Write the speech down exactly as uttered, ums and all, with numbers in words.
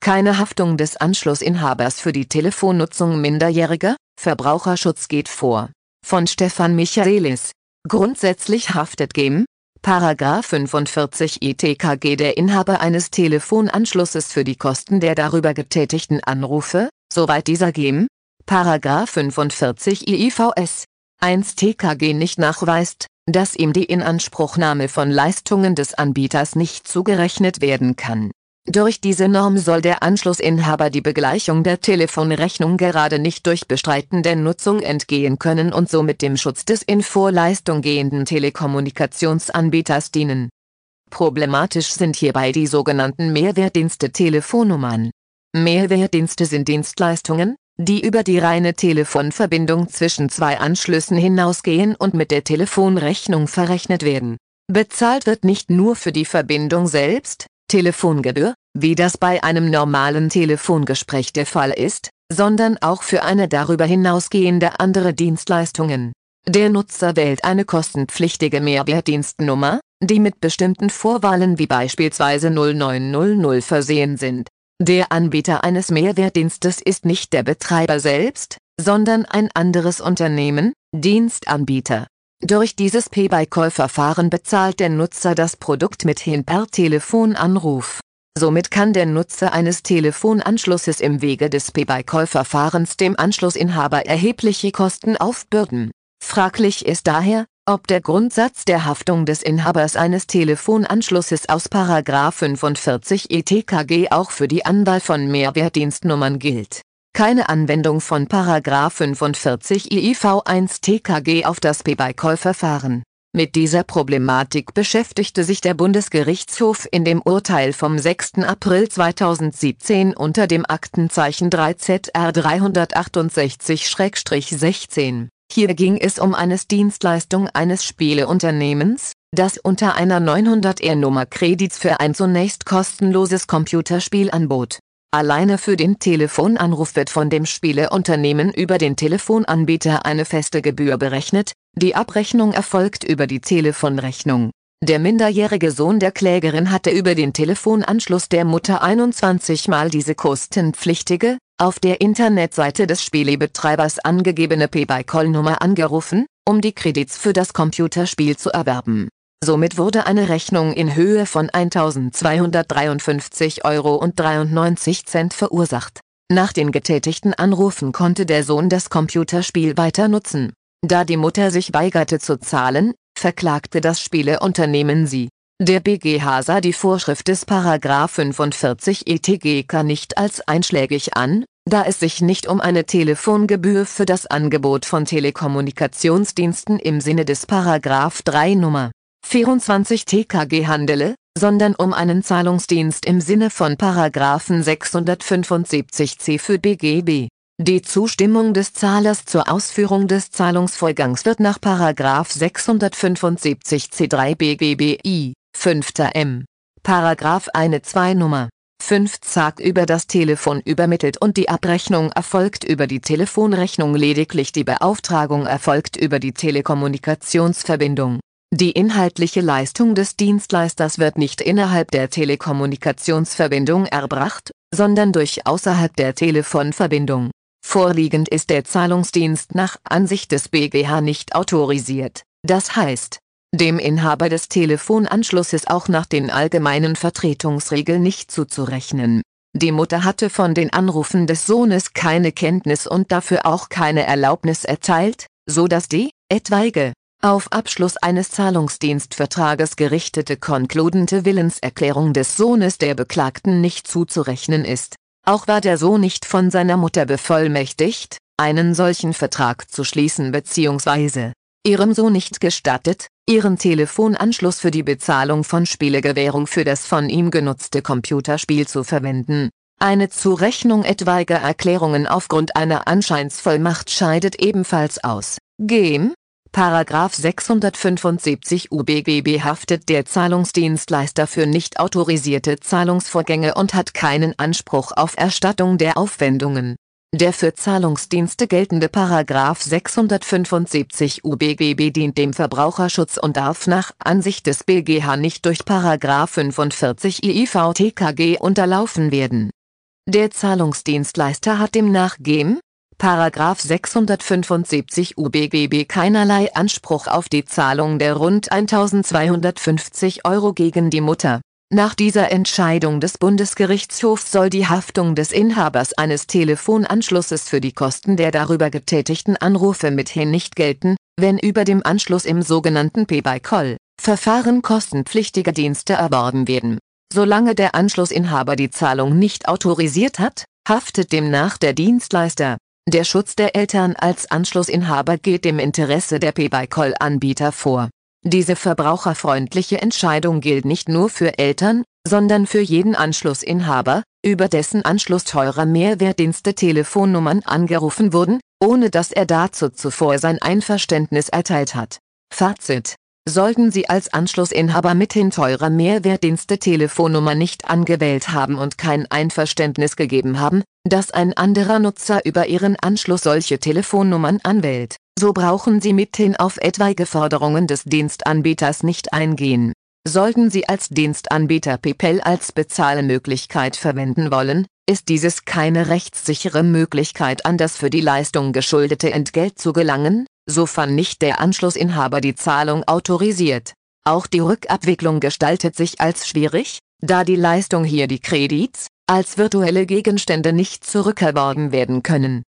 Keine Haftung des Anschlussinhabers für die Telefonnutzung Minderjähriger, Verbraucherschutz geht vor. Von Stefan Michaelis. Grundsätzlich haftet gem. Paragraph fünfundvierzig E T K G der Inhaber eines Telefonanschlusses für die Kosten der darüber getätigten Anrufe, soweit dieser gem. Paragraph fünfundvierzig I I V S eins T K G nicht nachweist, dass ihm die Inanspruchnahme von Leistungen des Anbieters nicht zugerechnet werden kann. Durch diese Norm soll der Anschlussinhaber die Begleichung der Telefonrechnung gerade nicht durch Bestreiten der Nutzung entgehen können und somit dem Schutz des in Vorleistung gehenden Telekommunikationsanbieters dienen. Problematisch sind hierbei die sogenannten Mehrwertdienste-Telefonnummern. Mehrwertdienste sind Dienstleistungen, die über die reine Telefonverbindung zwischen zwei Anschlüssen hinausgehen und mit der Telefonrechnung verrechnet werden. Bezahlt wird nicht nur für die Verbindung selbst, Telefongebühr, wie das bei einem normalen Telefongespräch der Fall ist, sondern auch für eine darüber hinausgehende andere Dienstleistungen. Der Nutzer wählt eine kostenpflichtige Mehrwertdienstnummer, die mit bestimmten Vorwahlen wie beispielsweise null neun null null versehen sind. Der Anbieter eines Mehrwertdienstes ist nicht der Betreiber selbst, sondern ein anderes Unternehmen, Dienstanbieter. Durch dieses Pay-by-Call-Verfahren bezahlt der Nutzer das Produkt mithin per Telefonanruf. Somit kann der Nutzer eines Telefonanschlusses im Wege des Pay-by-Call-Verfahrens dem Anschlussinhaber erhebliche Kosten aufbürden. Fraglich ist daher, ob der Grundsatz der Haftung des Inhabers eines Telefonanschlusses aus Paragraph fünfundvierzig E T K G auch für die Anwahl von Mehrwertdienstnummern gilt. Keine Anwendung von Paragraph fünfundvierzig I I V eins T K G auf das Pay-by-Call-Verfahren. Mit dieser Problematik beschäftigte sich der Bundesgerichtshof in dem Urteil vom sechsten April zweitausendsiebzehn unter dem Aktenzeichen drei Z R dreihundertachtundsechzig sechzehn. Hier ging es um eine Dienstleistung eines Spieleunternehmens, das unter einer neunhundert R Nummer Kredits für ein zunächst kostenloses Computerspiel anbot. Alleine für den Telefonanruf wird von dem Spieleunternehmen über den Telefonanbieter eine feste Gebühr berechnet, die Abrechnung erfolgt über die Telefonrechnung. Der minderjährige Sohn der Klägerin hatte über den Telefonanschluss der Mutter einundzwanzig Mal diese kostenpflichtige, auf der Internetseite des Spielebetreibers angegebene Pay-by-Call-Nummer angerufen, um die Kredits für das Computerspiel zu erwerben. Somit wurde eine Rechnung in Höhe von eintausendzweihundertdreiundfünfzig Euro dreiundneunzig Cent verursacht. Nach den getätigten Anrufen konnte der Sohn das Computerspiel weiter nutzen. Da die Mutter sich weigerte zu zahlen, verklagte das Spieleunternehmen sie. Der B G H sah die Vorschrift des Paragraph fünfundvierzig E T G K nicht als einschlägig an, da es sich nicht um eine Telefongebühr für das Angebot von Telekommunikationsdiensten im Sinne des Paragraph drei Nummer vierundzwanzig T K G handele, sondern um einen Zahlungsdienst im Sinne von Paragraphen sechshundertfünfundsiebzig C für B G B. Die Zustimmung des Zahlers zur Ausführung des Zahlungsvorgangs wird nach Paragraph sechshundertfünfundsiebzig C drei B G B I, fünfter M. Paragraph eins zwei Nummer fünf Z A G über das Telefon übermittelt und die Abrechnung erfolgt über die Telefonrechnung, lediglich die Beauftragung erfolgt über die Telekommunikationsverbindung. Die inhaltliche Leistung des Dienstleisters wird nicht innerhalb der Telekommunikationsverbindung erbracht, sondern durch außerhalb der Telefonverbindung. Vorliegend ist der Zahlungsdienst nach Ansicht des B G H nicht autorisiert, das heißt, dem Inhaber des Telefonanschlusses auch nach den allgemeinen Vertretungsregeln nicht zuzurechnen. Die Mutter hatte von den Anrufen des Sohnes keine Kenntnis und dafür auch keine Erlaubnis erteilt, so dass die, etwaige, auf Abschluss eines Zahlungsdienstvertrages gerichtete konkludente Willenserklärung des Sohnes der Beklagten nicht zuzurechnen ist. Auch war der Sohn nicht von seiner Mutter bevollmächtigt, einen solchen Vertrag zu schließen bzw. ihrem Sohn nicht gestattet, ihren Telefonanschluss für die Bezahlung von Spielegewährung für das von ihm genutzte Computerspiel zu verwenden. Eine Zurechnung etwaiger Erklärungen aufgrund einer Anscheinsvollmacht scheidet ebenfalls aus. Gem. Paragraph sechshundertfünfundsiebzig U B G B haftet der Zahlungsdienstleister für nicht autorisierte Zahlungsvorgänge und hat keinen Anspruch auf Erstattung der Aufwendungen. Der für Zahlungsdienste geltende Paragraph sechshundertfünfundsiebzig U B G B dient dem Verbraucherschutz und darf nach Ansicht des B G H nicht durch Paragraph fünfundvierzig I I V T K G unterlaufen werden. Der Zahlungsdienstleister hat demnach gem. Paragraph sechshundertfünfundsiebzig U B G B keinerlei Anspruch auf die Zahlung der rund eintausendzweihundertfünfzig Euro gegen die Mutter. Nach dieser Entscheidung des Bundesgerichtshofs soll die Haftung des Inhabers eines Telefonanschlusses für die Kosten der darüber getätigten Anrufe mithin nicht gelten, wenn über dem Anschluss im sogenannten Pay-by-Call-Verfahren kostenpflichtige Dienste erworben werden. Solange der Anschlussinhaber die Zahlung nicht autorisiert hat, haftet demnach der Dienstleister. Der Schutz der Eltern als Anschlussinhaber geht im Interesse der Pay-by-Call-Anbieter vor. Diese verbraucherfreundliche Entscheidung gilt nicht nur für Eltern, sondern für jeden Anschlussinhaber, über dessen Anschluss teurer Mehrwertdienste-Telefonnummern angerufen wurden, ohne dass er dazu zuvor sein Einverständnis erteilt hat. Fazit: Sollten Sie als Anschlussinhaber mithin teurer Mehrwertdienste-Telefonnummer nicht angewählt haben und kein Einverständnis gegeben haben, dass ein anderer Nutzer über Ihren Anschluss solche Telefonnummern anwählt, so brauchen Sie mithin auf etwaige Forderungen des Dienstanbieters nicht eingehen. Sollten Sie als Dienstanbieter PayPal als Bezahlmöglichkeit verwenden wollen, ist dieses keine rechtssichere Möglichkeit, an das für die Leistung geschuldete Entgelt zu gelangen, sofern nicht der Anschlussinhaber die Zahlung autorisiert. Auch die Rückabwicklung gestaltet sich als schwierig, da die Leistung hier die Kredits, als virtuelle Gegenstände nicht zurückerworben werden können.